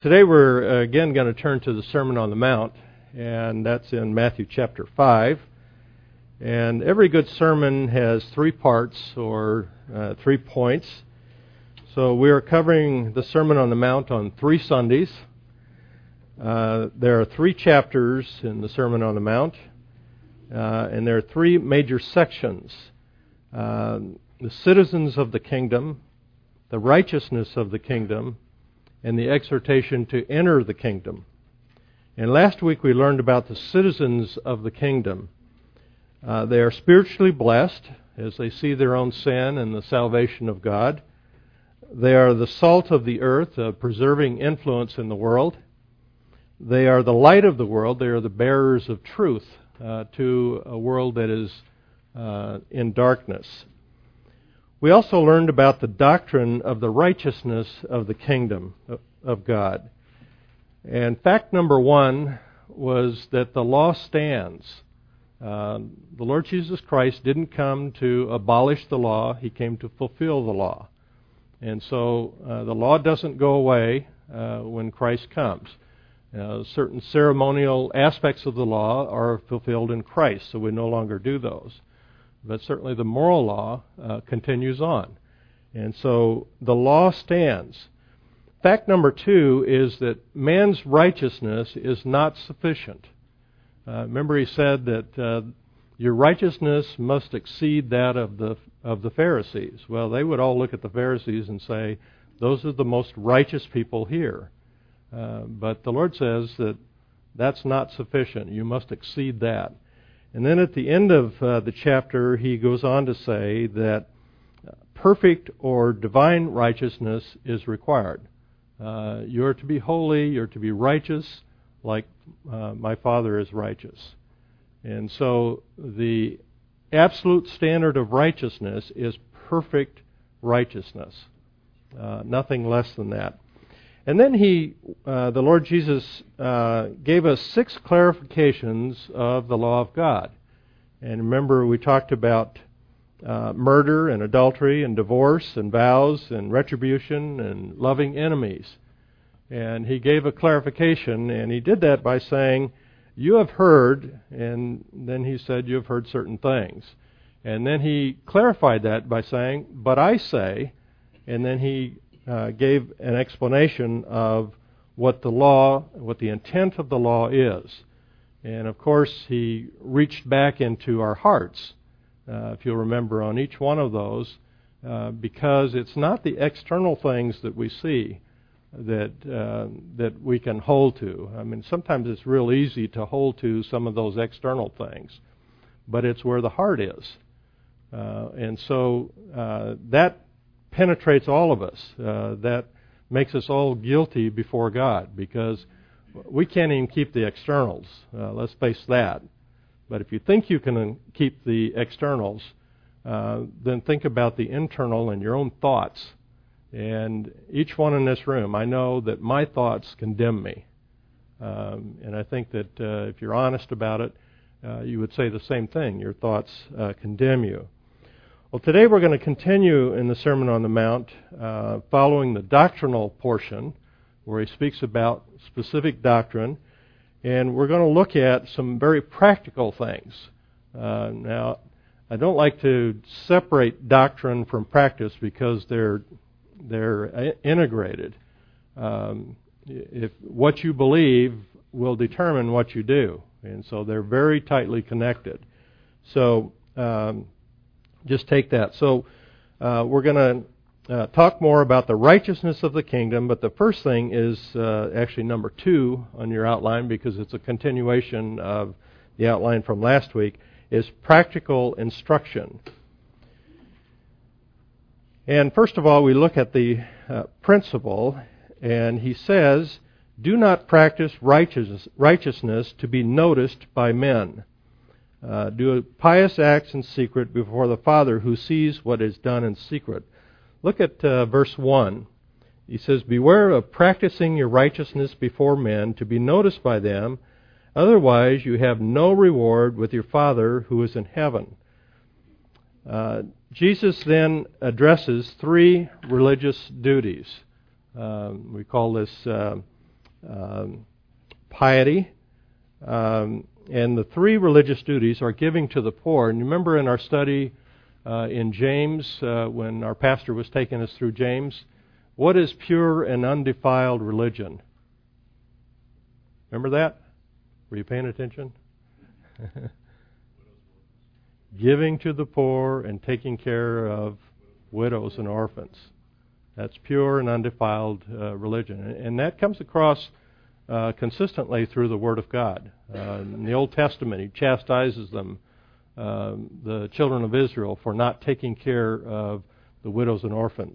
Today we're again going to turn to the Sermon on the Mount, and that's in Matthew chapter 5. And every good sermon has three parts or 3 points. So we are covering the Sermon on the Mount on 3 Sundays. There are 3 chapters in the Sermon on the Mount, and there are 3 major sections. The citizens of the kingdom, the righteousness of the kingdom, and the exhortation to enter the kingdom. And last week we learned about the citizens of the kingdom. They are spiritually blessed as they see their own sin and the salvation of God. They are the salt of the earth, a preserving influence in the world. They are the light of the world. They are the bearers of truth to a world that is in darkness. We also learned about the doctrine of the righteousness of the kingdom of God. And fact number 1 was that the law stands. The Lord Jesus Christ didn't come to abolish the law. He came to fulfill the law. And so the law doesn't go away when Christ comes. Certain ceremonial aspects of the law are fulfilled in Christ, so we no longer do those. But certainly the moral law continues on. And so the law stands. Fact number 2 is that man's righteousness is not sufficient. Remember he said that your righteousness must exceed that of the Pharisees. Well, they would all look at the Pharisees and say, those are the most righteous people here. But the Lord says that that's not sufficient. You must exceed that. And then at the end of the chapter, he goes on to say that perfect or divine righteousness is required. You're to be holy, you're to be righteous, like my Father is righteous. And so the absolute standard of righteousness is perfect righteousness. Nothing less than that. And then the Lord Jesus gave us 6 clarifications of the law of God. And remember, we talked about murder and adultery and divorce and vows and retribution and loving enemies. And he gave a clarification, and he did that by saying, you have heard, and then he said, you have heard certain things. And then he clarified that by saying, but I say, and then he gave an explanation of what the intent of the law is. And of course, he reached back into our hearts, if you'll remember, on each one of those, because it's not the external things that we see that we can hold to. I mean, sometimes it's real easy to hold to some of those external things, but it's where the heart is. And so that penetrates all of us. That makes us all guilty before God, because we can't even keep the externals. Let's face that. But if you think you can keep the externals, then think about the internal and your own thoughts. And each one in this room, I know that my thoughts condemn me. And I think that if you're honest about it, you would say the same thing. Your thoughts condemn you. Well, today we're going to continue in the Sermon on the Mount, following the doctrinal portion, where he speaks about specific doctrine, and we're going to look at some very practical things. Now, I don't like to separate doctrine from practice because they're integrated. If what you believe will determine what you do, and so they're very tightly connected. So just take that. So we're going to talk more about the righteousness of the kingdom, but the first thing is actually number 2 on your outline, because it's a continuation of the outline from last week, is practical instruction. And first of all, we look at the principle, and he says, do not practice righteousness to be noticed by men. Do pious acts in secret before the Father who sees what is done in secret. Look at verse 1. He says, beware of practicing your righteousness before men to be noticed by them, otherwise you have no reward with your Father who is in heaven. Jesus then addresses 3 religious duties. We call this piety. And the three religious duties are giving to the poor. And you remember in our study in James, when our pastor was taking us through James, what is pure and undefiled religion? Remember that? Were you paying attention? Giving to the poor and taking care of widows and orphans. That's pure and undefiled religion. And that comes across consistently through the Word of God. In the Old Testament, He chastises them, the children of Israel, for not taking care of the widows and orphans.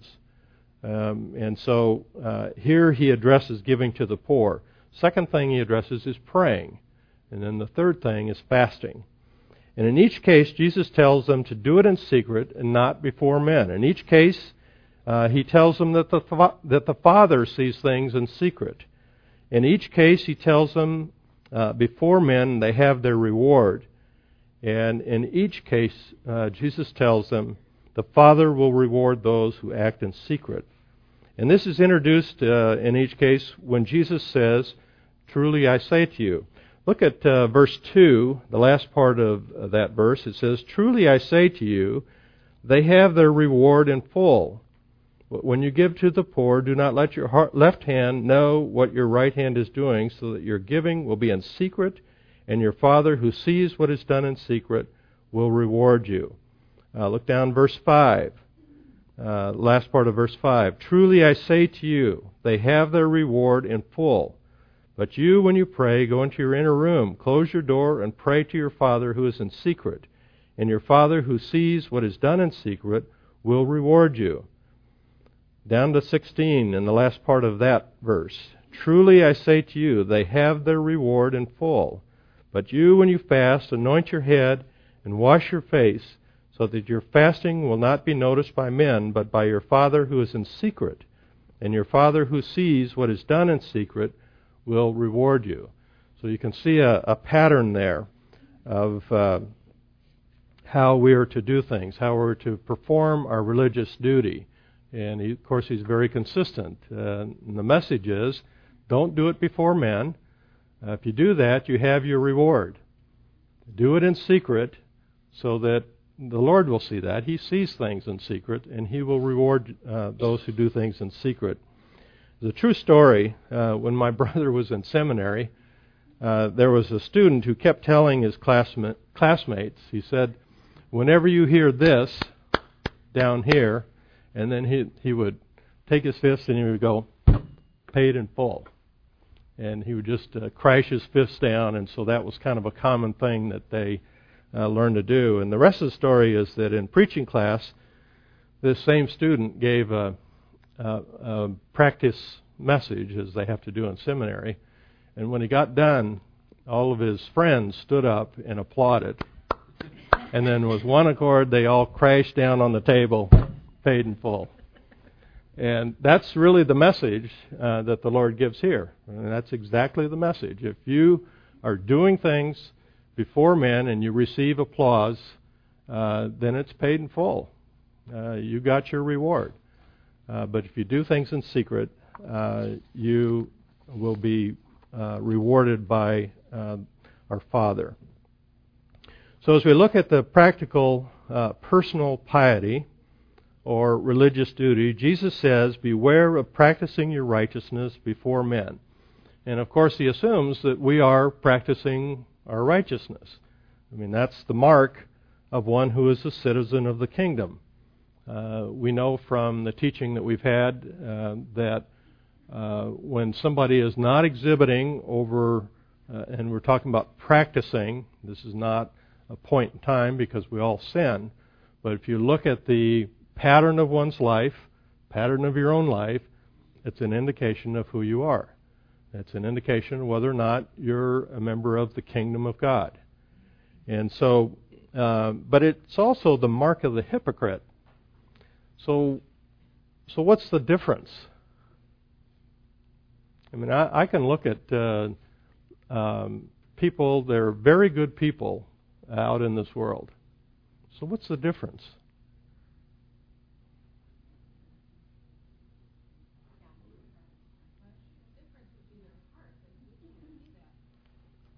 And so here He addresses giving to the poor. Second thing He addresses is praying. And then the third thing is fasting. And in each case, Jesus tells them to do it in secret and not before men. In each case, He tells them that the Father sees things in secret. In each case, He tells them before men they have their reward. And in each case, Jesus tells them the Father will reward those who act in secret. And this is introduced in each case when Jesus says, "Truly I say to you." Look at verse 2, the last part of that verse. It says, "Truly I say to you, they have their reward in full. When you give to the poor, do not let your left hand know what your right hand is doing, so that your giving will be in secret, and your Father who sees what is done in secret will reward you." Look down verse 5, last part of verse 5. "Truly I say to you, they have their reward in full. But you, when you pray, go into your inner room, close your door, and pray to your Father who is in secret. And your Father who sees what is done in secret will reward you." Down to 16 in the last part of that verse. "Truly I say to you, they have their reward in full. But you, when you fast, anoint your head and wash your face, so that your fasting will not be noticed by men, but by your Father who is in secret. And your Father who sees what is done in secret will reward you." So you can see a pattern there of how we are to do things, how we're to perform our religious duty. And of course, He's very consistent. And the message is, don't do it before men. If you do that, you have your reward. Do it in secret so that the Lord will see that. He sees things in secret, and He will reward those who do things in secret. It's a true story. When my brother was in seminary, there was a student who kept telling his classmates, he said, "Whenever you hear this down here," and then he would take his fist and he would go, "Paid in full." And he would just crash his fists down, and so that was kind of a common thing that they learned to do. And the rest of the story is that in preaching class, this same student gave a practice message, as they have to do in seminary. And when he got done, all of his friends stood up and applauded. And then with one accord, they all crashed down on the table, paid in full. And that's really the message that the Lord gives here. And that's exactly the message. If you are doing things before men and you receive applause, then it's paid in full. You got your reward. But if you do things in secret, you will be rewarded by our Father. So as we look at the practical personal piety or religious duty, Jesus says, beware of practicing your righteousness before men. And of course He assumes that we are practicing our righteousness. I mean, that's the mark of one who is a citizen of the kingdom. We know from the teaching that we've had that when somebody is not exhibiting over, and we're talking about practicing, this is not a point in time because we all sin, but if you look at the pattern of one's life, pattern of your own life, it's an indication of who you are. It's an indication of whether or not you're a member of the kingdom of God. And so, but it's also the mark of the hypocrite. So what's the difference? I mean, I can look at people, they're very good people out in this world. So what's the difference?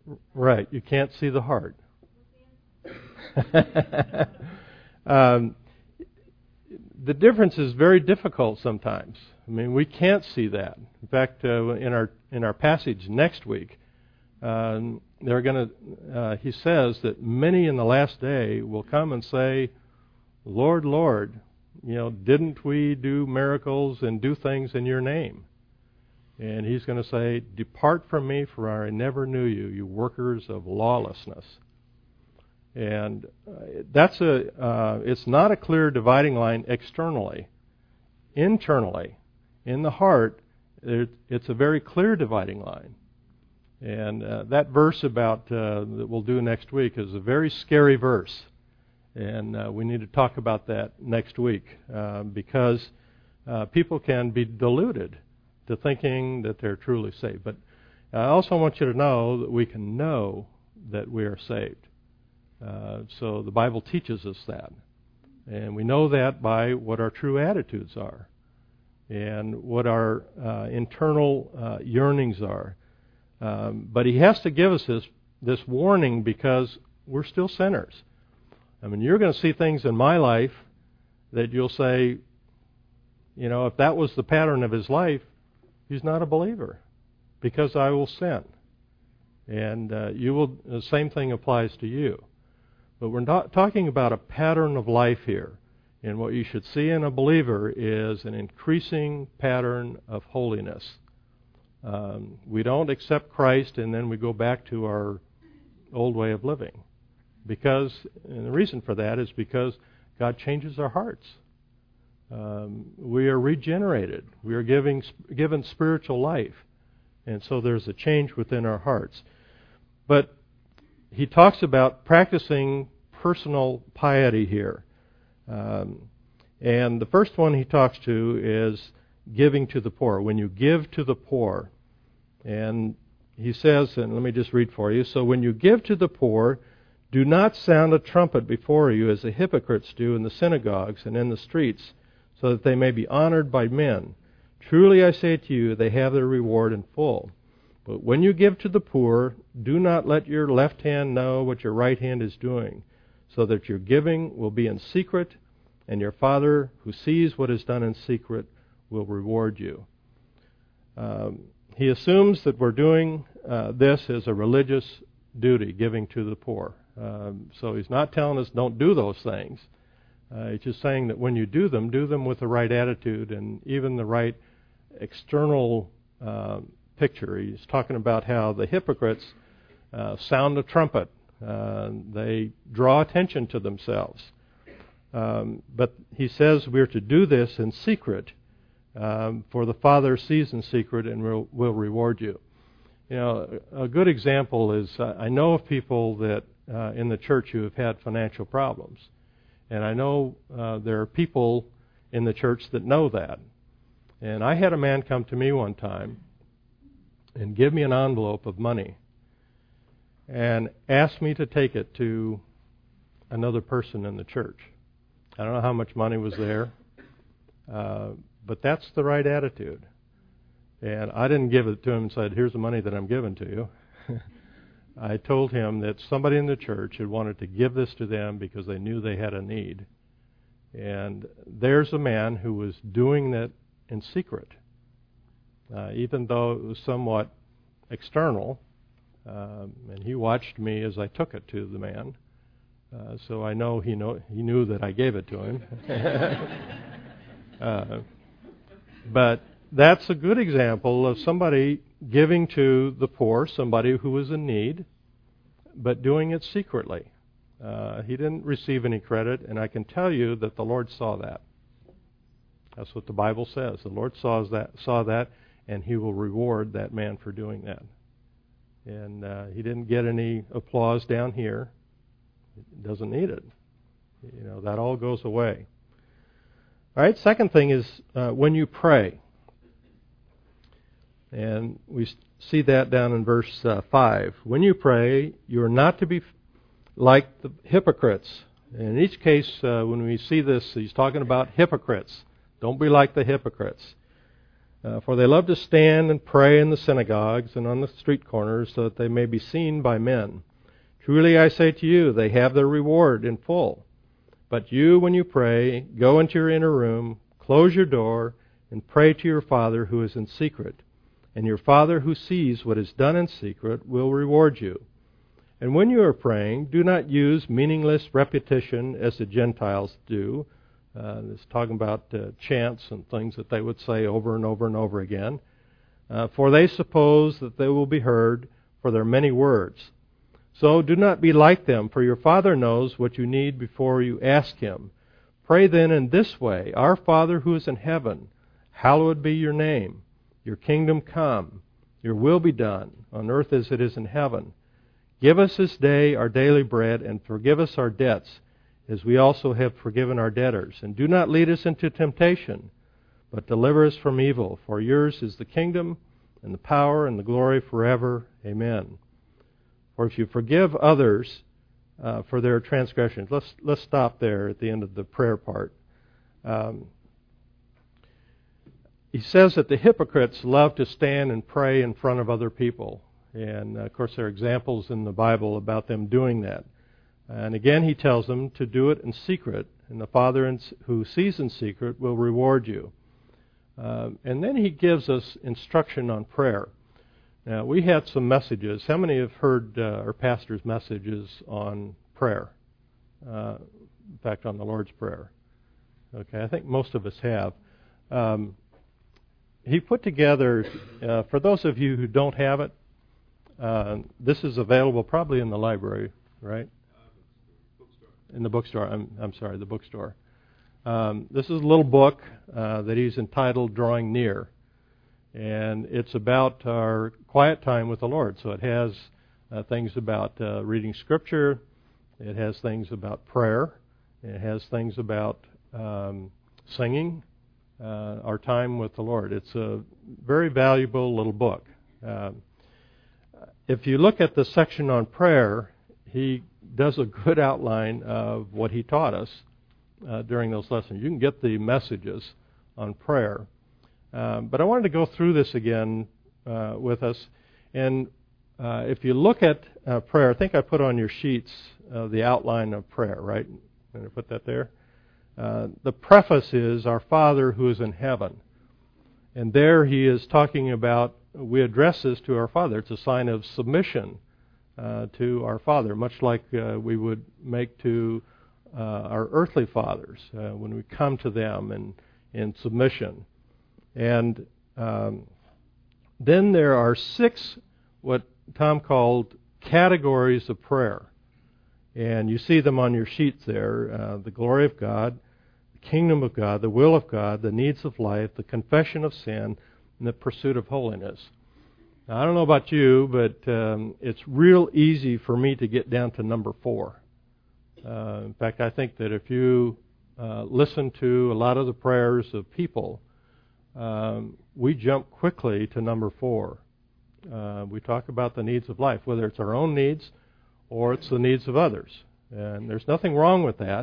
Right. You can't see the heart. The difference is very difficult sometimes. I mean, we can't see that. In fact, in our passage next week, he says that many in the last day will come and say, "Lord, Lord, didn't we do miracles and do things in your name?" And he's going to say, "Depart from me, for I never knew you, you workers of lawlessness." And it's not a clear dividing line externally. Internally, in the heart, it's a very clear dividing line. And that verse that we'll do next week is a very scary verse. And we need to talk about that next week because people can be deluded to thinking that they're truly saved. But I also want you to know that we can know that we are saved. So the Bible teaches us that. And we know that by what our true attitudes are and what our internal yearnings are. But he has to give us this warning because we're still sinners. I mean, you're going to see things in my life that you'll say, if that was the pattern of his life, he's not a believer because I will sin. And the same thing applies to you. But we're not talking about a pattern of life here. And what you should see in a believer is an increasing pattern of holiness. We don't accept Christ and then we go back to our old way of living. And the reason for that is because God changes our hearts. We are regenerated. We are given spiritual life. And so there's a change within our hearts. But he talks about practicing personal piety here. And the first one he talks to is giving to the poor. When you give to the poor. And he says, and let me just read for you. So when you give to the poor, do not sound a trumpet before you as the hypocrites do in the synagogues and in the streets, so that they may be honored by men. Truly I say to you, they have their reward in full. But when you give to the poor, do not let your left hand know what your right hand is doing, so that your giving will be in secret, and your Father who sees what is done in secret will reward you. He assumes that we're doing this as a religious duty, giving to the poor. So he's not telling us don't do those things. He's just saying that when you do them with the right attitude and even the right external picture. He's talking about how the hypocrites sound a trumpet. They draw attention to themselves. But he says we're to do this in secret, for the Father sees in secret and will reward you. A good example is I know of people that in the church who have had financial problems. And I know there are people in the church that know that. And I had a man come to me one time and give me an envelope of money and ask me to take it to another person in the church. I don't know how much money was there, but that's the right attitude. And I didn't give it to him and said, "Here's the money that I'm giving to you." I told him that somebody in the church had wanted to give this to them because they knew they had a need. And there's a man who was doing that in secret, even though it was somewhat external. And he watched me as I took it to the man. So I know he knew that I gave it to him. But that's a good example of somebody giving to the poor, somebody who was in need, but doing it secretly. He didn't receive any credit, and I can tell you that the Lord saw that. That's what the Bible says. The Lord saw that, and He will reward that man for doing that. And he didn't get any applause down here. He doesn't need it. That all goes away. All right, second thing is when you pray. And we see that down in verse 5. When you pray, you are not to be like the hypocrites. And in each case, when we see this, he's talking about hypocrites. Don't be like the hypocrites. For they love to stand and pray in the synagogues and on the street corners so that they may be seen by men. Truly I say to you, they have their reward in full. But you, when you pray, go into your inner room, close your door, and pray to your Father who is in secret. And your Father who sees what is done in secret will reward you. And when you are praying, do not use meaningless repetition as the Gentiles do. It's talking about chants and things that they would say over and over and over again. For they suppose that they will be heard for their many words. So do not be like them, for your Father knows what you need before you ask Him. Pray then in this way, Our Father who is in heaven, hallowed be your name. Your kingdom come. Your will be done, on earth as it is in heaven. Give us this day our daily bread, and forgive us our debts, as we also have forgiven our debtors. And do not lead us into temptation, but deliver us from evil. For yours is the kingdom, and the power, and the glory forever. Amen. For if you forgive others for their transgressions, let's stop there at the end of the prayer part. He says that the hypocrites love to stand and pray in front of other people. And, of course, there are examples in the Bible about them doing that. And again, he tells them to do it in secret, and the Father who sees in secret will reward you. And then he gives us instruction on prayer. Now, we had some messages. How many have heard our pastor's messages on prayer? In fact, on the Lord's Prayer. Okay, I think most of us have. He put together, for those of you who don't have it, this is available probably in the library, right? In the bookstore. I'm sorry, the bookstore. This is a little book that he's entitled Drawing Near. And it's about our quiet time with the Lord. So it has things about reading Scripture. It has things about prayer. It has things about singing, our time with the Lord. It's a very valuable little book. If you look at the section on prayer, he does a good outline of what he taught us during those lessons. You can get the messages on prayer. But I wanted to go through this again with us. And if you look at prayer, I think I put on your sheets the outline of prayer, right? Did I put that there? The preface is, Our Father who is in heaven. And there he is talking about, we address this to our Father. It's a sign of submission to our Father, much like we would make to our earthly fathers when we come to them in submission. And then there are 6 what Tom called categories of prayer. And you see them on your sheets there. The glory of God, the kingdom of God, the will of God, the needs of life, the confession of sin, and the pursuit of holiness. Now, I don't know about you, but it's real easy for me to get down to number 4. In fact, I think that if you listen to a lot of the prayers of people, we jump quickly to number 4. We talk about the needs of life, whether it's our own needs or it's the needs of others. And there's nothing wrong with that.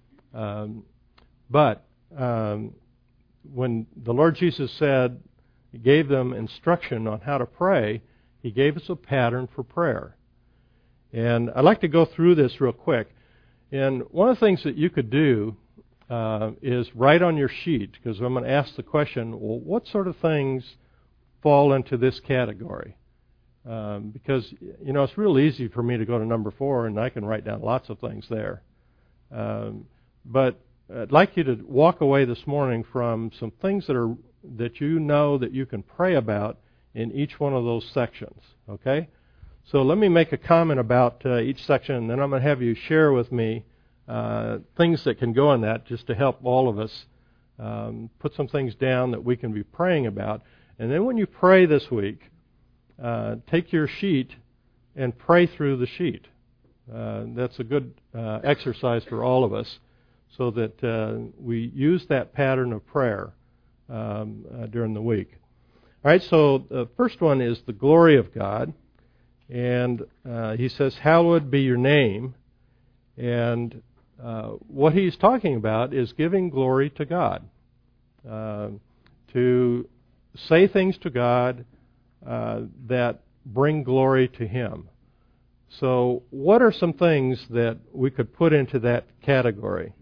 But when the Lord Jesus said, He gave them instruction on how to pray, He gave us a pattern for prayer. And I'd like to go through this real quick. And one of the things that you could do is write on your sheet, because I'm going to ask the question, well, what sort of things fall into this category? Because, it's real easy for me to go to number 4, and I can write down lots of things there. But I'd like you to walk away this morning from some things that you know that you can pray about in each one of those sections, okay? So let me make a comment about each section, and then I'm going to have you share with me things that can go in that, just to help all of us put some things down that we can be praying about. And then when you pray this week, take your sheet and pray through the sheet. That's a good exercise for all of us, so that we use that pattern of prayer during the week. All right, so the first one is the glory of God. And he says, hallowed be your name. And what he's talking about is giving glory to God. To say things to God that bring glory to Him. So what are some things that we could put into that category?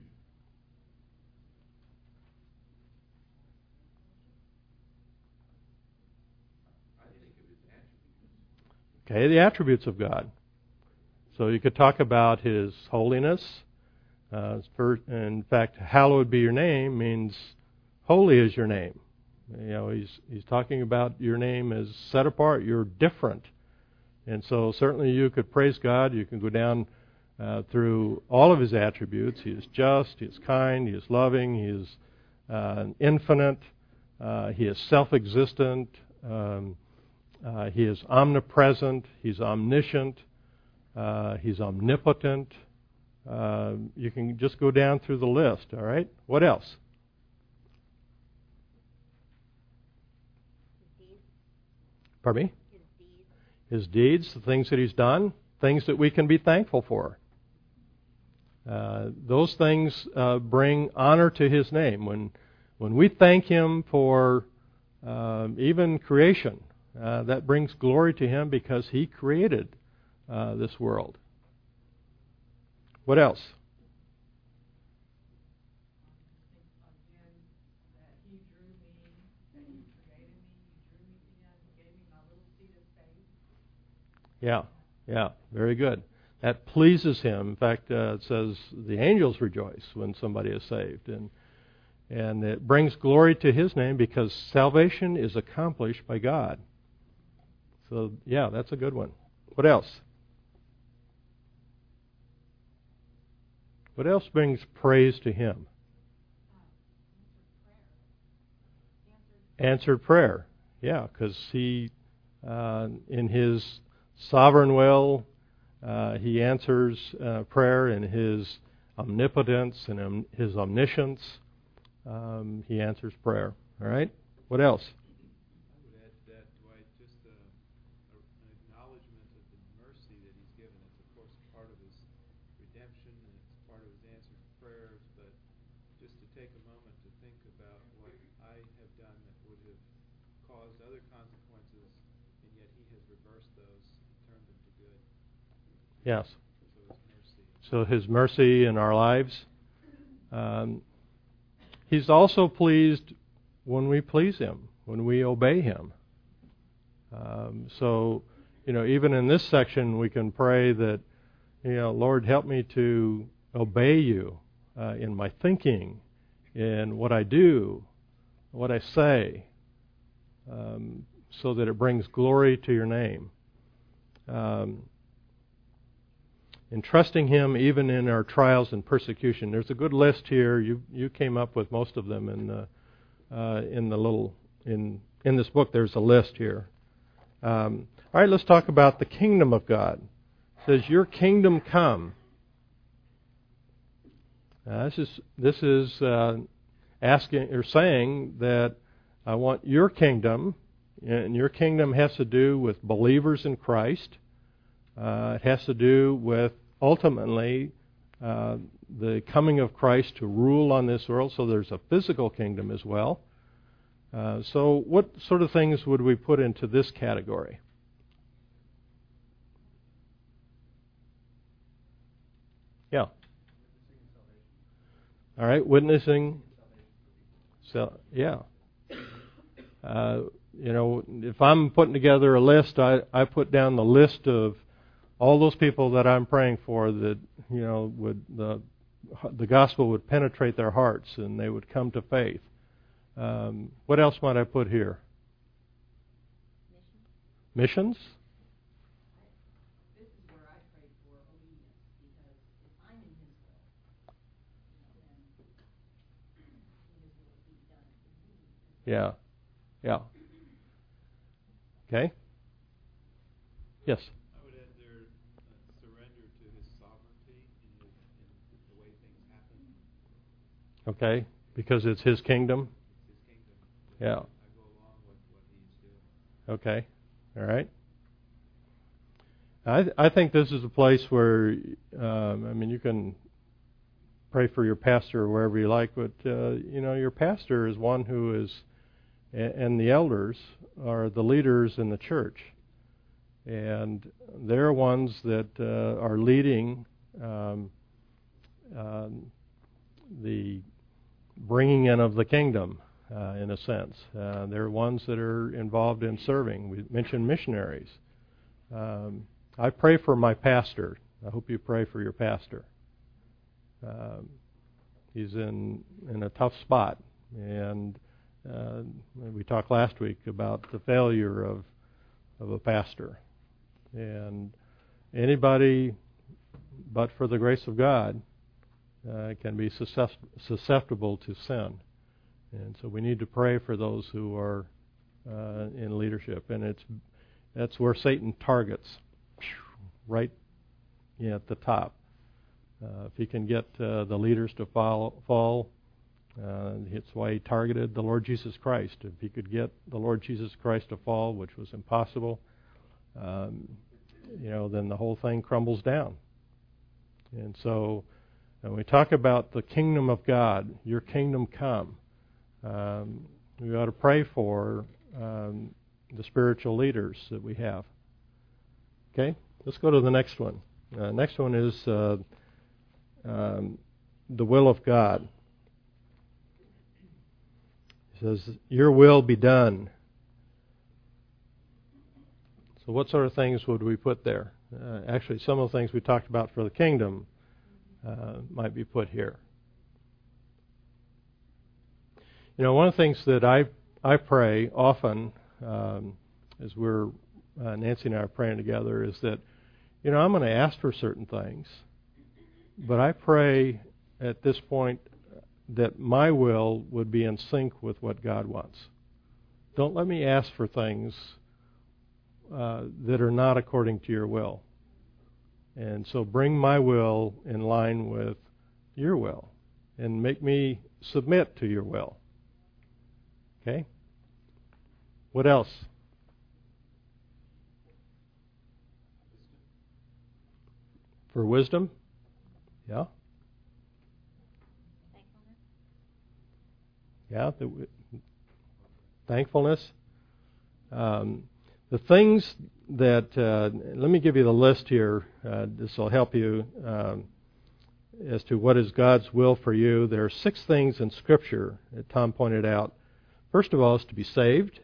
Okay, the attributes of God. So you could talk about His holiness. In fact, hallowed be your name means holy is your name. He's talking about your name as set apart. You're different. And so certainly you could praise God. You can go down through all of His attributes. He is just, He is kind, He is loving, He is infinite, He is self-existent, He is omnipresent, He's omniscient, He's omnipotent. You can just go down through the list, all right? What else? Pardon me? His deeds, the things that He's done, things that we can be thankful for. Those things bring honor to His name. When we thank Him for even creation, that brings glory to Him because He created this world. What else? Yeah, very good. That pleases Him. In fact, it says the angels rejoice when somebody is saved. And it brings glory to His name because salvation is accomplished by God. So, yeah, that's a good one. What else? What else brings praise to Him? Answered prayer. Yeah, because He, in His sovereign will, He answers prayer in His omnipotence and His omniscience. He answers prayer. All right? What else? I would add to that, Dwight, just an acknowledgement of the mercy that He's given. It's, of course, part of His redemption and it's part of His answered prayers, but just to take a moment to think about what I have done that would have caused other consequences, and yet He has reversed those and turned them to good. Yes. So His mercy. So His mercy in our lives. He's also pleased when we please Him, when we obey Him. So, even in this section, we can pray that, Lord, help me to obey You in my thinking, in what I do, what I say, so that it brings glory to Your name. In trusting Him even in our trials and persecution. There's a good list here. You came up with most of them in this book. There's a list here. All right, let's talk about the kingdom of God. It says, "Your kingdom come." This is asking or saying that I want Your kingdom, and Your kingdom has to do with believers in Christ. It has to do with, ultimately, the coming of Christ to rule on this world. So there's a physical kingdom as well. So what sort of things would we put into this category? Yeah. All right, witnessing. So, yeah. If I'm putting together a list, I put down the list of all those people that I'm praying for that, would the gospel would penetrate their hearts and they would come to faith. What else might I put here? Missions? This is where I pray for obedience, because if I'm in His will, then His will be done. Yeah. Okay. Yes. I would add there surrender to His sovereignty in the way things happen. Okay, because it's His kingdom. It's His kingdom. Yeah. I go along with what He's doing. Okay. All right. I think this is a place where, you can pray for your pastor or wherever you like, but, your pastor is one who is And the elders are the leaders in the church. And they're ones that are leading the bringing in of the kingdom, in a sense. They're ones that are involved in serving. We mentioned missionaries. I pray for my pastor. I hope you pray for your pastor. He's in a tough spot. And we talked last week about the failure of a pastor. And anybody, but for the grace of God, can be susceptible to sin. And so we need to pray for those who are in leadership. And that's where Satan targets, right at the top. If he can get the leaders to fall, it's why he targeted the Lord Jesus Christ. If he could get the Lord Jesus Christ to fall, which was impossible, then the whole thing crumbles down. And so when we talk about the kingdom of God, your kingdom come, we ought to pray for the spiritual leaders that we have. Okay, let's go to the next one. Next one is the will of God. It says, your will be done. So what sort of things would we put there? Actually, some of the things we talked about for the kingdom might be put here. One of the things that I pray often as we're Nancy and I are praying together is that I'm going to ask for certain things, but I pray at this point that my will would be in sync with what God wants. Don't let me ask for things that are not according to your will. And so bring my will in line with your will and make me submit to your will. Okay? What else? For wisdom? Yeah? Yeah, thankfulness. The things that, let me give you the list here. This will help you as to what is God's will for you. There are 6 things in Scripture that Tom pointed out. First of all is to be saved.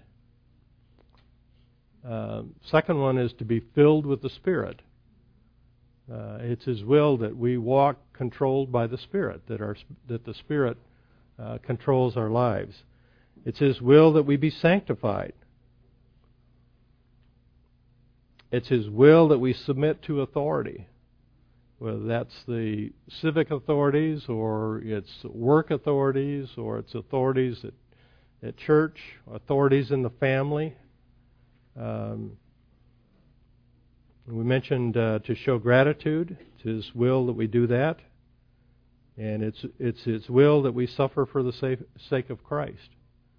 Second one is to be filled with the Spirit. It's His will that we walk controlled by the Spirit, that the Spirit controls our lives. It's His will that we be sanctified. It's His will that we submit to authority, whether that's the civic authorities or it's work authorities or it's authorities at church, authorities in the family. We mentioned to show gratitude. It's His will that we do that. And it's His will that we suffer for the sake of Christ.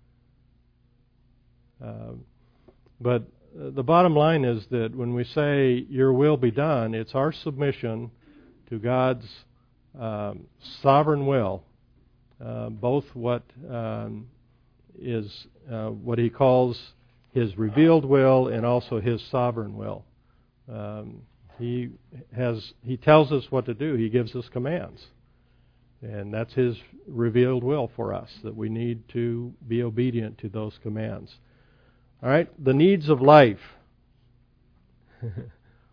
But the bottom line is that when we say, your will be done, it's our submission to God's sovereign will, both what is what He calls His revealed will and also His sovereign will. He tells us what to do. He gives us commands. And that's His revealed will for us, that we need to be obedient to those commands. All right, the needs of life. If I can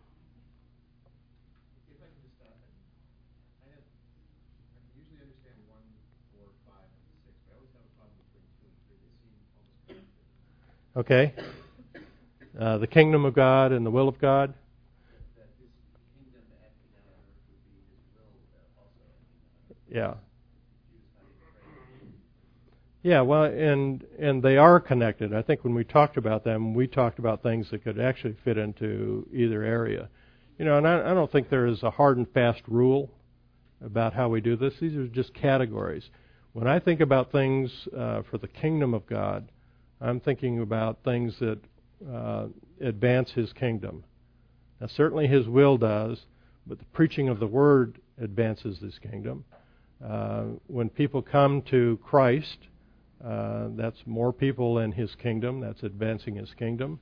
just stop it. I usually understand 1, 4, 5, and 6, but I always have a problem between 2 and 3. They seem almost connected. Okay. The kingdom of God and the will of God. That this kingdom acting on earth would be His will also acting on earth. Yeah. Yeah, well, and they are connected. I think when we talked about them, we talked about things that could actually fit into either area. And I don't think there is a hard and fast rule about how we do this. These are just categories. When I think about things for the kingdom of God, I'm thinking about things that advance His kingdom. Now, certainly His will does, but the preaching of the Word advances His kingdom. When people come to Christ, That's more people in His kingdom. That's advancing His kingdom.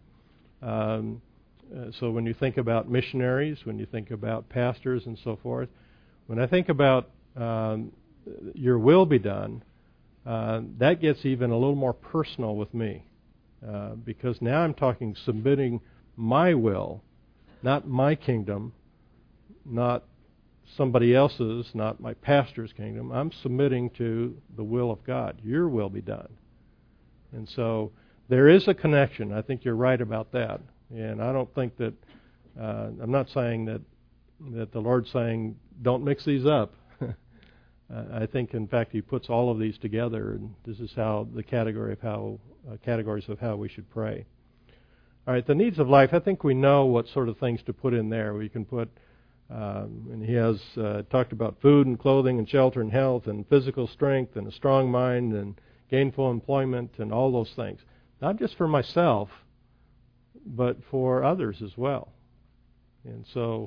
So when you think about missionaries, when you think about pastors and so forth, when I think about your will be done, that gets even a little more personal with me. Because now I'm talking submitting my will, not my kingdom, not somebody else's, not my pastor's kingdom. I'm submitting to the will of God. Your will be done. And so there is a connection. I think you're right about that. And I don't think that, I'm not saying that the Lord's saying, don't mix these up. I think, in fact, He puts all of these together, and this is how the categories of how we should pray. All right, the needs of life. I think we know what sort of things to put in there. We can put, and he has talked about food and clothing and shelter and health and physical strength and a strong mind and gainful employment and all those things. Not just for myself, but for others as well. And so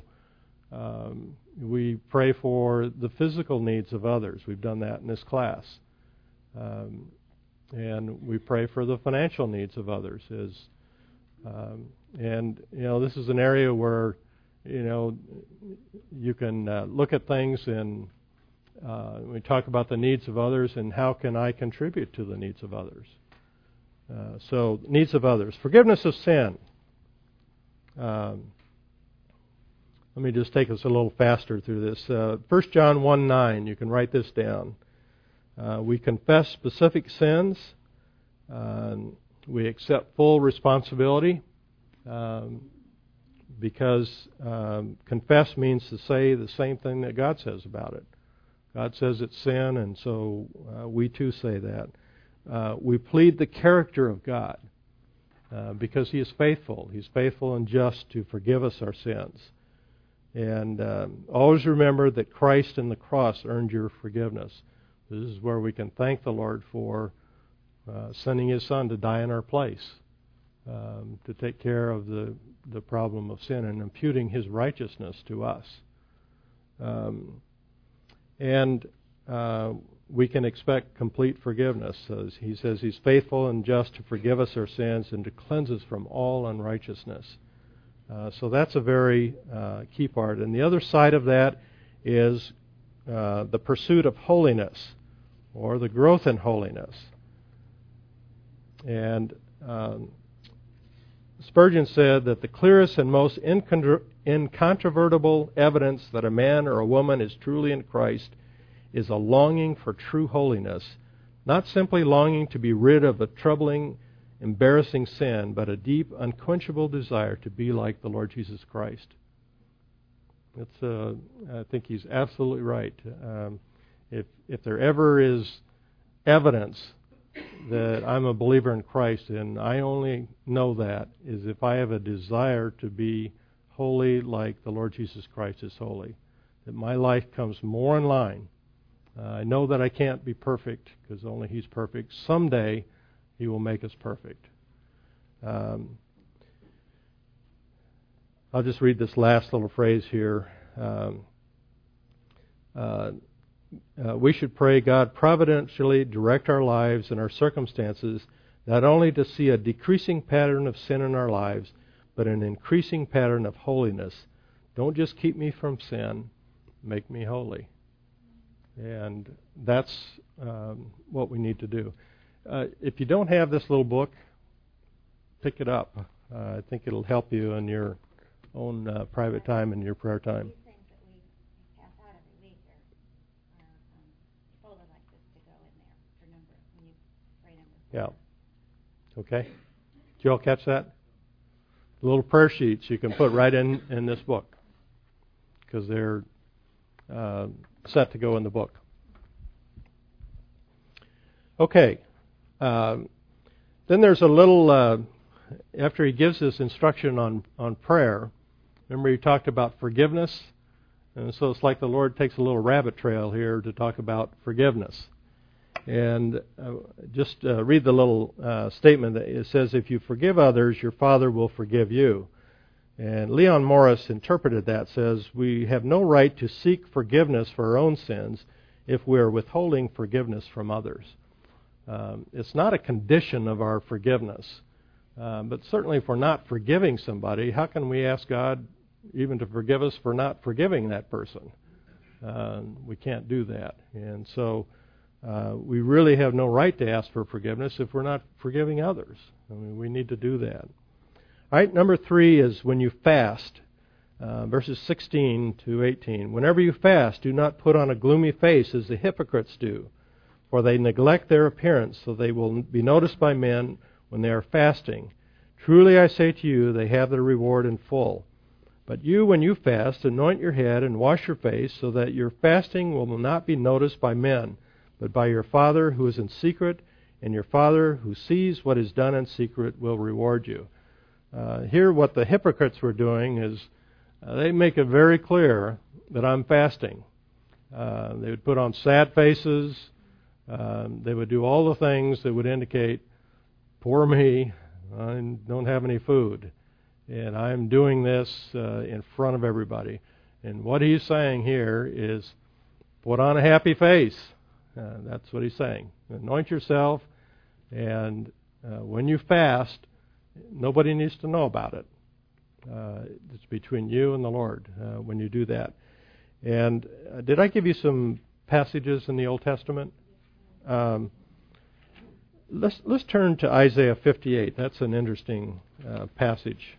we pray for the physical needs of others. We've done that in this class. And we pray for the financial needs of others. And, this is an area where, you can look at things and we talk about the needs of others and how can I contribute to the needs of others. So, needs of others. Forgiveness of sin. Let me just take us a little faster through this. 1 John 1:9, you can write this down. We confess specific sins. We accept full responsibility because confess means to say the same thing that God says about it. God says it's sin, and so we too say that. We plead the character of God because He is faithful. He's faithful and just to forgive us our sins. And always remember that Christ and the cross earned your forgiveness. This is where we can thank the Lord for sending His Son to die in our place, to take care of the problem of sin and imputing His righteousness to us. And we can expect complete forgiveness. He says He's faithful and just to forgive us our sins and to cleanse us from all unrighteousness. So that's a very key part. And the other side of that is the pursuit of holiness, or the growth in holiness. And Spurgeon said that the clearest and most incontrovertible evidence that a man or a woman is truly in Christ is a longing for true holiness, not simply longing to be rid of a troubling, embarrassing sin, but a deep, unquenchable desire to be like the Lord Jesus Christ. I think he's absolutely right. If there ever is evidence that I'm a believer in Christ, and I only know that is if I have a desire to be holy like the Lord Jesus Christ is holy, that my life comes more in line. I know that I can't be perfect because only He's perfect. Someday He will make us perfect. I'll just read this last little phrase here. We should pray God providentially direct our lives and our circumstances, not only to see a decreasing pattern of sin in our lives, but an increasing pattern of holiness. Don't just keep me from sin, make me holy. And that's what we need to do. If you don't have this little book, pick it up. I think it'll help you in your own private time and your prayer time. Things that we pass out every week are folder like this to go in there for number when you pray number 4. Yeah. Okay. Did you all catch that? Little prayer sheets you can put right in this book because they're set to go in the book. Okay. Then there's a little, after he gives this instruction on prayer, remember he talked about forgiveness? And so it's like the Lord takes a little rabbit trail here to talk about forgiveness. And just read the little statement that it says, if you forgive others, your Father will forgive you. And Leon Morris interpreted that, says, we have no right to seek forgiveness for our own sins if we are withholding forgiveness from others. It's not a condition of our forgiveness. But certainly if we're not forgiving somebody, how can we ask God even to forgive us for not forgiving that person? We can't do that. And so we really have no right to ask for forgiveness if we're not forgiving others. I mean, we need to do that. All right, number 3 is when you fast. Verses 16 to 18. Whenever you fast, do not put on a gloomy face as the hypocrites do, for they neglect their appearance, so they will be noticed by men when they are fasting. Truly I say to you, they have their reward in full. But you, when you fast, anoint your head and wash your face, so that your fasting will not be noticed by men, but by your Father who is in secret, and your Father who sees what is done in secret will reward you. Here what the hypocrites were doing is they make it very clear that I'm fasting. They would put on sad faces. They would do all the things that would indicate, poor me, I don't have any food. And I'm doing this in front of everybody. And what he's saying here is, put on a happy face. That's what he's saying. Anoint yourself, and when you fast, nobody needs to know about it. It's between you and the Lord when you do that. And did I give you some passages in the Old Testament? Let's turn to Isaiah 58. That's an interesting passage.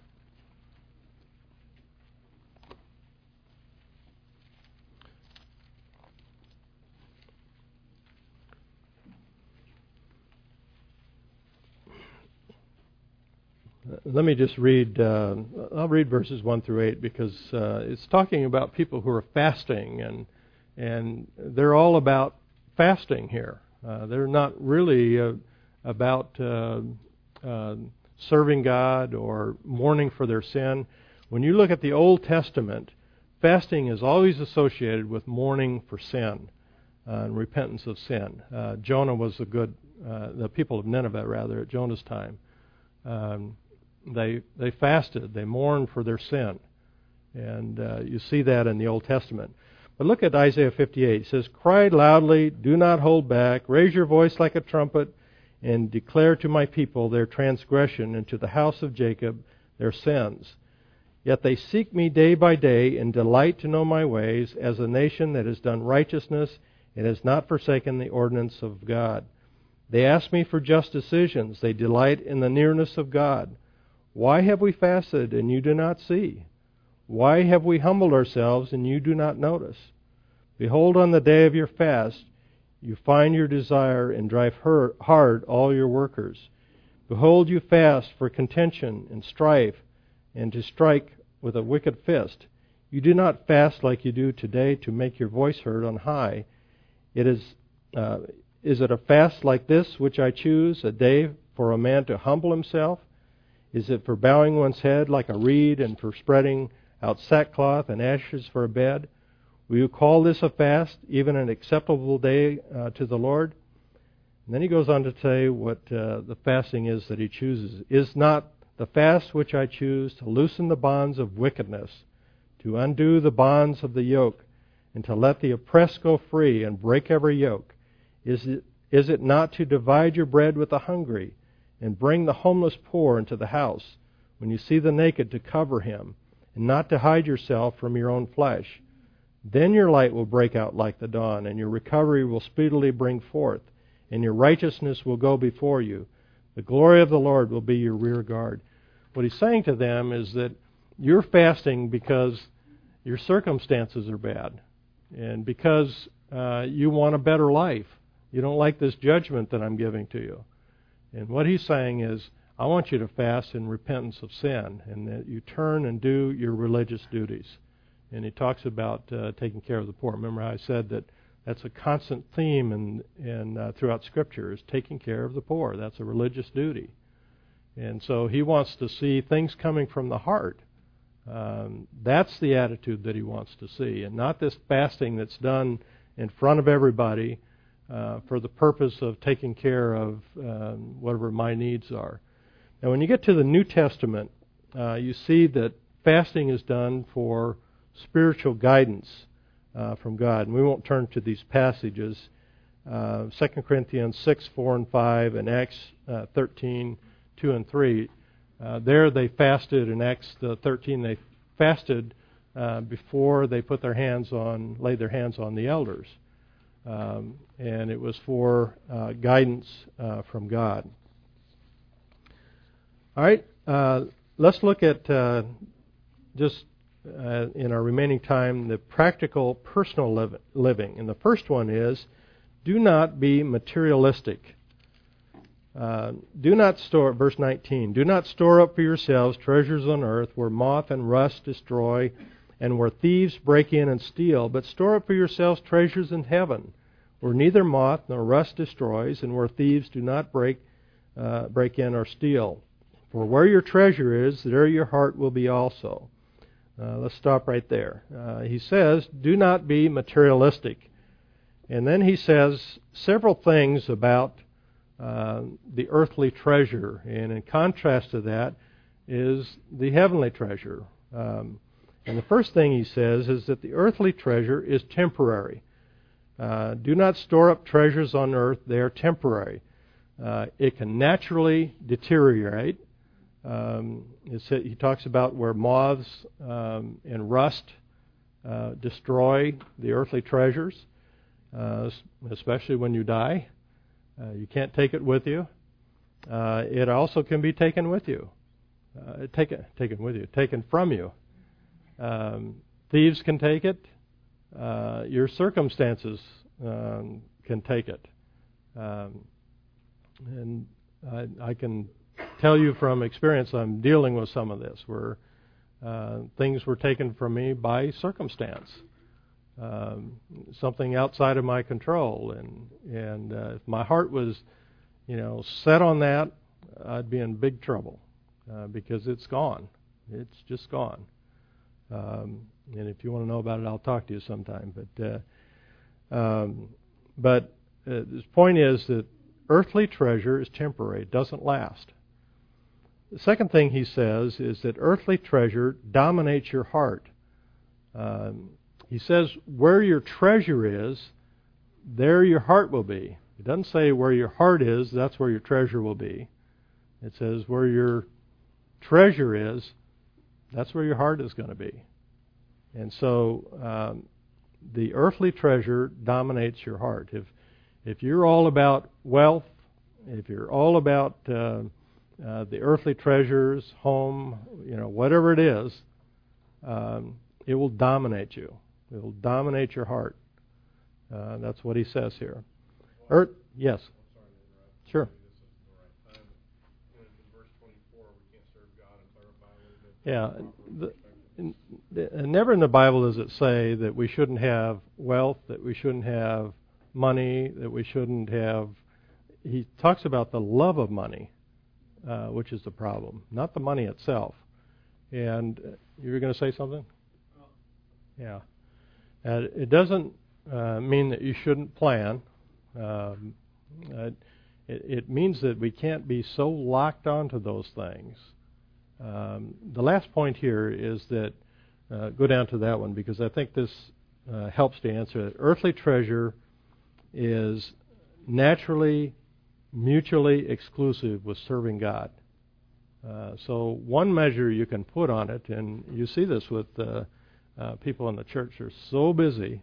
Let me just read, I'll read verses 1 through 8 because it's talking about people who are fasting, and they're all about fasting here. They're not really about serving God or mourning for their sin. When you look at the Old Testament, fasting is always associated with mourning for sin and repentance of sin. Jonah was the people of Nineveh, rather, at Jonah's time. They fasted. They mourned for their sin. And you see that in the Old Testament. But look at Isaiah 58. It says, "Cry loudly, do not hold back. Raise your voice like a trumpet, and declare to my people their transgression, and to the house of Jacob their sins. Yet they seek me day by day, and delight to know my ways, as a nation that has done righteousness and has not forsaken the ordinance of God. They ask me for just decisions. They delight in the nearness of God. Why have we fasted, and you do not see? Why have we humbled ourselves, and you do not notice? Behold, on the day of your fast, you find your desire and drive hard all your workers. Behold, you fast for contention and strife, and to strike with a wicked fist. You do not fast like you do today to make your voice heard on high. Is it a fast like this which I choose, a day for a man to humble himself? Is it for bowing one's head like a reed, and for spreading out sackcloth and ashes for a bed? Will you call this a fast, even an acceptable day to the Lord?" And then he goes on to say what the fasting is that he chooses. "Is not the fast which I choose to loosen the bonds of wickedness, to undo the bonds of the yoke, and to let the oppressed go free and break every yoke? Is it not to divide your bread with the hungry, and bring the homeless poor into the house, when you see the naked to cover him, and not to hide yourself from your own flesh? Then your light will break out like the dawn, and your recovery will speedily bring forth, and your righteousness will go before you. The glory of the Lord will be your rear guard." What he's saying to them is that you're fasting because your circumstances are bad, and because you want a better life. You don't like this judgment that I'm giving to you. And what he's saying is, I want you to fast in repentance of sin, and that you turn and do your religious duties. And he talks about taking care of the poor. Remember how I said that that's a constant theme throughout Scripture, is taking care of the poor. That's a religious duty. And so he wants to see things coming from the heart. That's the attitude that he wants to see, and not this fasting that's done in front of everybody for the purpose of taking care of whatever my needs are. Now, when you get to the New Testament, you see that fasting is done for spiritual guidance from God. And we won't turn to these passages. 2 Corinthians 6, 4, and 5, and Acts 13, 2 and 3. There they fasted. In Acts 13, they fasted before they laid their hands on the elders. And it was for guidance from God. All right, let's look at just in our remaining time the practical personal living. And the first one is, do not be materialistic. Do not store, verse 19, do not store up for yourselves treasures on earth where moth and rust destroy and where thieves break in and steal, but store up for yourselves treasures in heaven where neither moth nor rust destroys and where thieves do not break in or steal. For where your treasure is, there your heart will be also. Let's stop right there. He says, do not be materialistic. And then he says several things about the earthly treasure. And in contrast to that is the heavenly treasure. And the first thing he says is that the earthly treasure is temporary. Do not store up treasures on earth. They are temporary. It can naturally deteriorate. He talks about where moths and rust destroy the earthly treasures, especially when you die. You can't take it with you. It also can be taken with you. Taken from you. Thieves can take it. Your circumstances can take it. And I can tell you from experience, I'm dealing with some of this, where things were taken from me by circumstance, something outside of my control, and if my heart was, set on that, I'd be in big trouble because it's gone. It's just gone. And if you want to know about it, I'll talk to you sometime. But this point is that earthly treasure is temporary; it doesn't last. The second thing he says is that earthly treasure dominates your heart. He says, where your treasure is, there your heart will be. It doesn't say where your heart is, that's where your treasure will be. It says where your treasure is, that's where your heart is going to be. And so the earthly treasure dominates your heart. If you're all about wealth, if you're all about the earthly treasures, home, whatever it is, it will dominate you. It will dominate your heart. That's what he says here. Yes. Sure. Yeah. Never in the Bible does it say that we shouldn't have wealth, that we shouldn't have money, that we shouldn't have... He talks about the love of money, which is the problem, not the money itself. And you were going to say something? Yeah. It doesn't mean that you shouldn't plan. It means that we can't be so locked onto those things. The last point here is that, go down to that one because I think this helps to answer it. Earthly treasure is naturally, mutually exclusive with serving God. So one measure you can put on it, and you see this with people in the church, they're so busy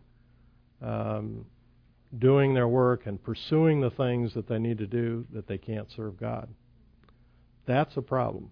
doing their work and pursuing the things that they need to do that they can't serve God. That's a problem.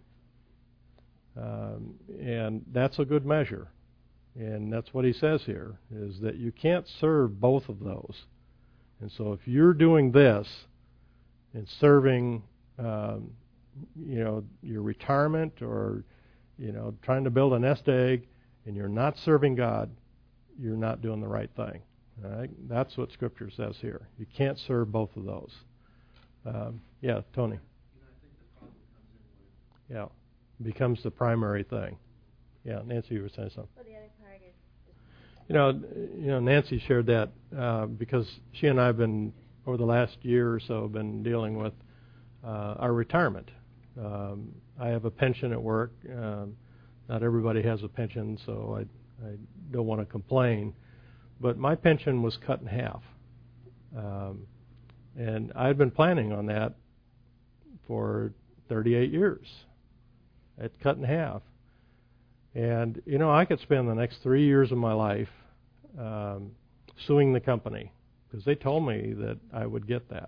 And that's a good measure. And that's what he says here, is that you can't serve both of those. And so if you're doing this and serving, your retirement or, trying to build a nest egg and you're not serving God, you're not doing the right thing. All right? That's what Scripture says here. You can't serve both of those. Yeah, Tony. I think the problem comes in with... Yeah. Becomes the primary thing. Yeah, Nancy, you were saying something. Well, the other part is... Nancy shared that because she and I have been, over the last year or so, been dealing with our retirement. I have a pension at work. Not everybody has a pension, so I don't want to complain. But my pension was cut in half. And I'd been planning on that for 38 years. It's cut in half. And, I could spend the next 3 years of my life suing the company because they told me that I would get that.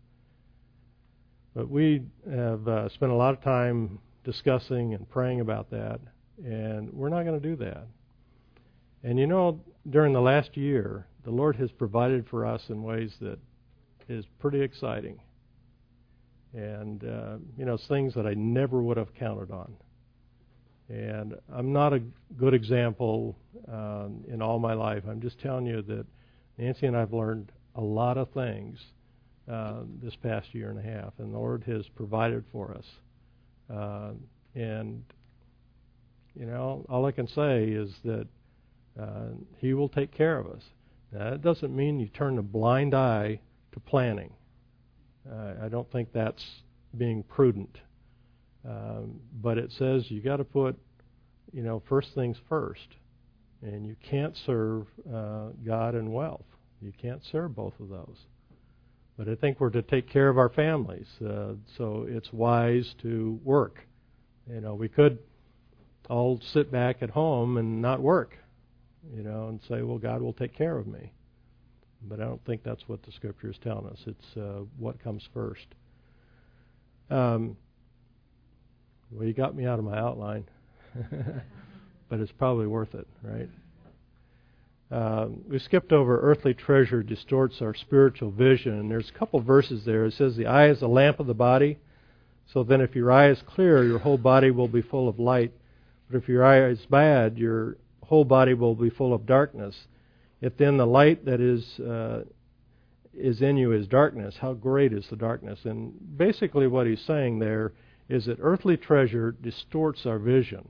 But we have spent a lot of time discussing and praying about that, and we're not going to do that. And during the last year, the Lord has provided for us in ways that is pretty exciting. And, it's things that I never would have counted on. And I'm not a good example in all my life. I'm just telling you that Nancy and I have learned a lot of things this past year and a half, and the Lord has provided for us. And all I can say is that He will take care of us. Now, that doesn't mean you turn a blind eye to planning. I don't think that's being prudent. But it says you got to put, first things first. And you can't serve God and wealth. You can't serve both of those. But I think we're to take care of our families. So it's wise to work. We could all sit back at home and not work, and say, well, God will take care of me. But I don't think that's what the Scripture is telling us. It's what comes first. Well, you got me out of my outline, but it's probably worth it, right? We skipped over earthly treasure distorts our spiritual vision. And there's a couple verses there. It says the eye is the lamp of the body. So then if your eye is clear, your whole body will be full of light. But if your eye is bad, your whole body will be full of darkness. If then the light that is in you is darkness, how great is the darkness? And basically what he's saying there is that earthly treasure distorts our vision.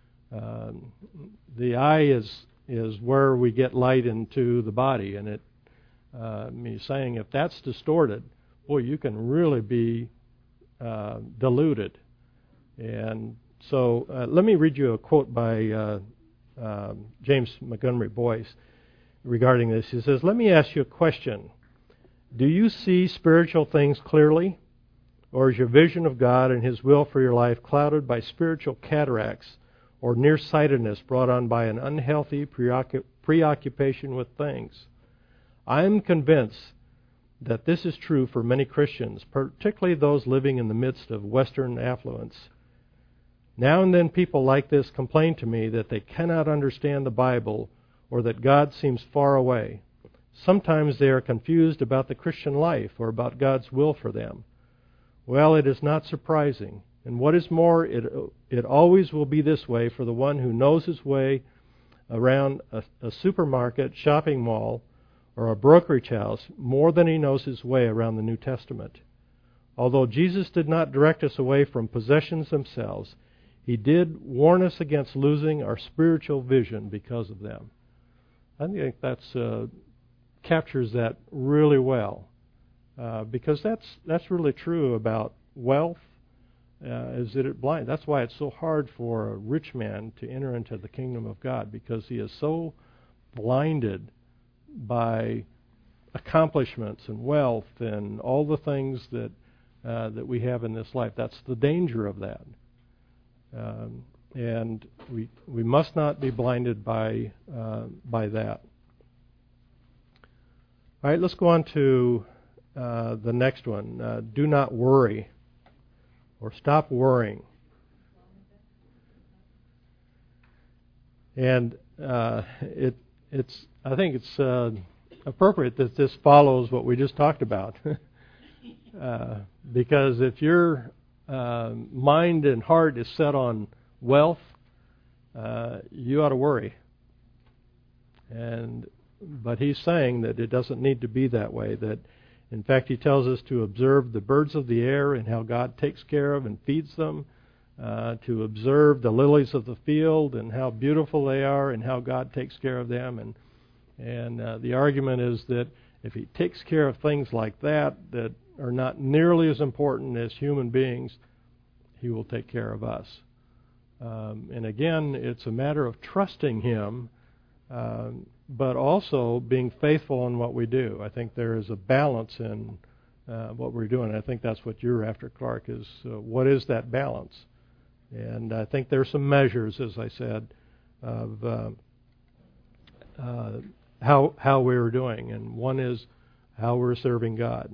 The eye is where we get light into the body, and he's saying if that's distorted, boy, you can really be deluded. And so let me read you a quote by James Montgomery Boyce regarding this. He says, "Let me ask you a question. Do you see spiritual things clearly? Or is your vision of God and His will for your life clouded by spiritual cataracts or nearsightedness brought on by an unhealthy preoccupation with things? I am convinced that this is true for many Christians, particularly those living in the midst of Western affluence. Now and then people like this complain to me that they cannot understand the Bible or that God seems far away. Sometimes they are confused about the Christian life or about God's will for them. Well, it is not surprising. And what is more, it always will be this way for the one who knows his way around a supermarket, shopping mall, or a brokerage house more than he knows his way around the New Testament. Although Jesus did not direct us away from possessions themselves, He did warn us against losing our spiritual vision because of them." I think that's captures that really well, because that's really true about wealth. Is that it blind? That's why it's so hard for a rich man to enter into the kingdom of God, because he is so blinded by accomplishments and wealth and all the things that we have in this life. That's the danger of that, and we must not be blinded by that. All right, let's go on to the next one. Do not worry, or stop worrying. And I think it's appropriate that this follows what we just talked about, because if your mind and heart is set on wealth, you ought to worry. But he's saying that it doesn't need to be that way. That, in fact, he tells us to observe the birds of the air and how God takes care of and feeds them, to observe the lilies of the field and how beautiful they are and how God takes care of them. And the argument is that if He takes care of things like that are not nearly as important as human beings, He will take care of us. And again, it's a matter of trusting Him, but also being faithful in what we do. I think there is a balance in what we're doing. I think that's what you're after, Clark, is what is that balance? And I think there's some measures, as I said, of how we're doing. And one is how we're serving God.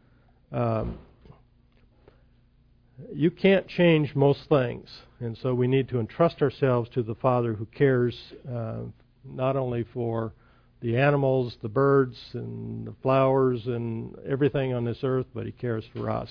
You can't change most things, and so we need to entrust ourselves to the Father who cares not only for the animals, the birds, and the flowers, and everything on this earth, but He cares for us.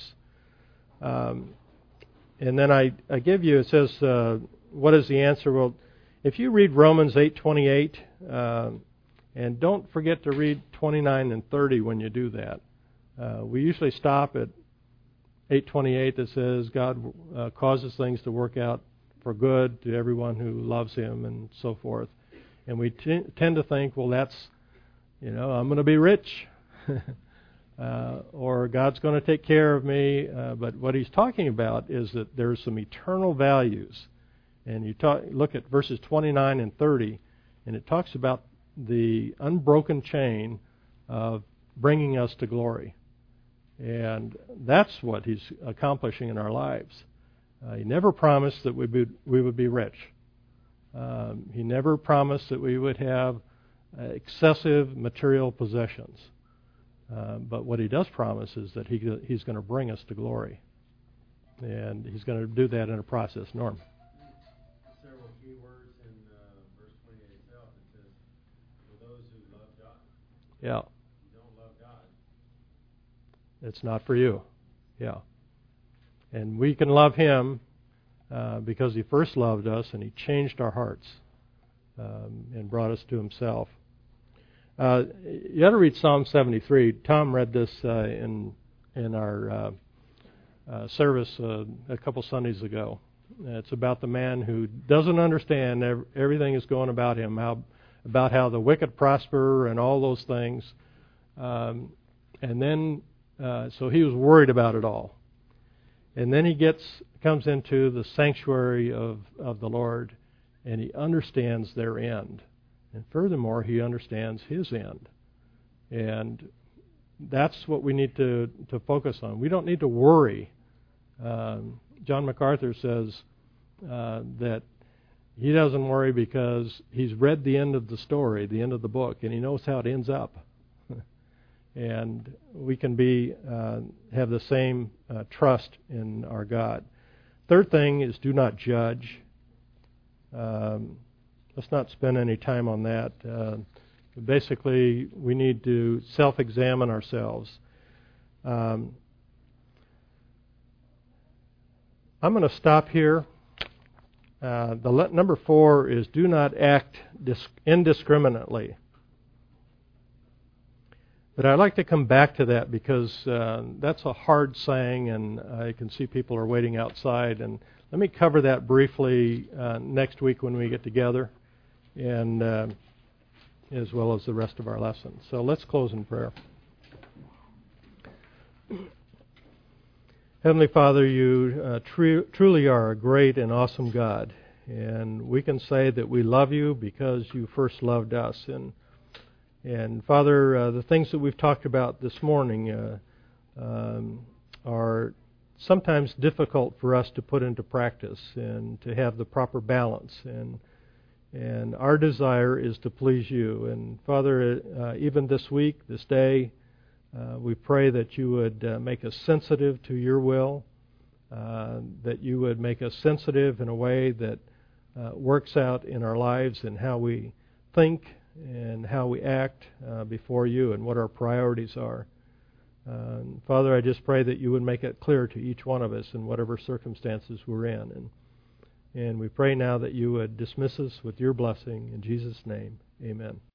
And then I give you, it says, what is the answer? Well, if you read Romans 8:28, and don't forget to read 29 and 30 when you do that. We usually stop at 8:28 that says God causes things to work out for good to everyone who loves Him and so forth. And we tend to think, well, that's, I'm going to be rich, or God's going to take care of me. But what He's talking about is that there's some eternal values. And you look at verses 29 and 30, and it talks about the unbroken chain of bringing us to glory. And that's what He's accomplishing in our lives. He never promised that we would be rich. He never promised that we would have excessive material possessions. But what He does promise is that He's going to bring us to glory. And He's going to do that in a process. Norm. Several key words in verse 28 itself. It says, for those who love God. Yeah. If you don't love God, it's not for you. Yeah. And we can love Him because He first loved us and He changed our hearts and brought us to Himself. You ought to read Psalm 73. Tom read this in our service a couple Sundays ago. It's about the man who doesn't understand everything is going about him, about how the wicked prosper and all those things. And then, so he was worried about it all. And then he comes into the sanctuary of the Lord, and he understands their end. And furthermore, he understands his end. And that's what we need to focus on. We don't need to worry. John MacArthur says that he doesn't worry because he's read the end of the story, the end of the book, and he knows how it ends up. And we can have the same trust in our God. Third thing is do not judge. Let's not spend any time on that. Basically, we need to self-examine ourselves. I'm going to stop here. Number 4 is do not act indiscriminately. But I'd like to come back to that because that's a hard saying, and I can see people are waiting outside. And let me cover that briefly next week when we get together, and as well as the rest of our lesson. So let's close in prayer. Heavenly Father, you truly are a great and awesome God, and we can say that we love you because you first loved us. And Father, the things that we've talked about this morning are sometimes difficult for us to put into practice and to have the proper balance. And our desire is to please you. And Father, even this week, this day, we pray that you would make us sensitive to your will, that you would make us sensitive in a way that works out in our lives and how we think and how we act before you and what our priorities are. Father, I just pray that you would make it clear to each one of us in whatever circumstances we're in. And we pray now that you would dismiss us with your blessing. In Jesus' name, amen.